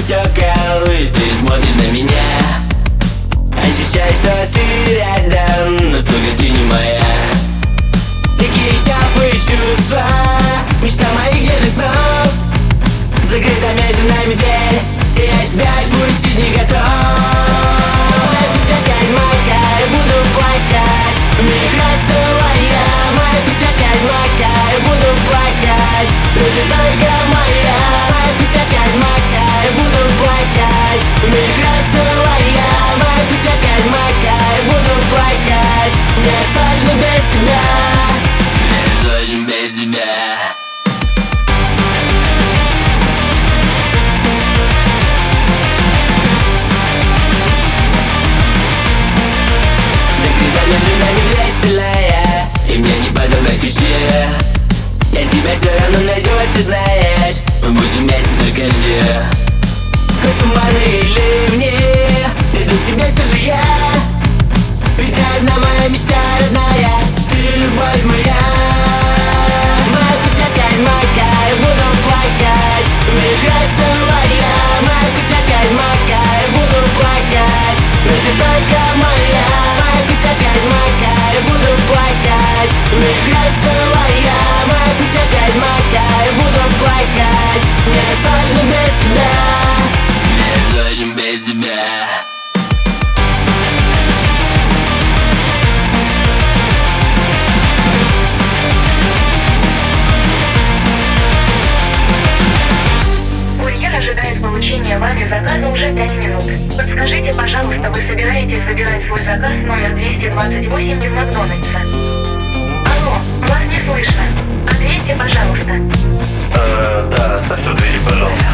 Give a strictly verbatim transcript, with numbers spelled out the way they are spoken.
стекол, и ты смотришь на меня. Ощущаю, что ты рядом, но, сука, ты не моя. Такие теплые чувства, мечта моих нежных снов. Закрыта между нами дверь, и я тебя отпустить не готов. Моя песняшка одинокая, буду плакать. Микросовая, моя песняшка одинокая, буду плакать. Это только моя. Моя песняшка одинокая, буду плакать. Микросовая, моя песняшка одинокая, буду плакать. Мне сложно без тебя, мне сложно без тебя. Между нами дверь стальная, и мне не подобрать ключи. Я тебя все равно найду, ты знаешь. Мы будем вместе, только жди. Сквозь туманы и ливни иду к тебе все же я. Ведь ты одна моя мечта родная, ты любовь моя. Моя песняшка одинокая, буду плакать. Микросовая, моя песняшка одинокая, буду плакать. Это только моя. Я буду плакать, микросовая, моя песняшка одинокая, буду плакать. Мне сложно без тебя, мне сложно без тебя. Курьер ожидает получения вами заказа уже пять минут. Подскажите, пожалуйста, вы собираетесь забирать свой заказ номер двести двадцать восемь из Макдональдса? Алло, вас не слышно. Ответьте, пожалуйста. Э, да, оставьте у двери, пожалуйста.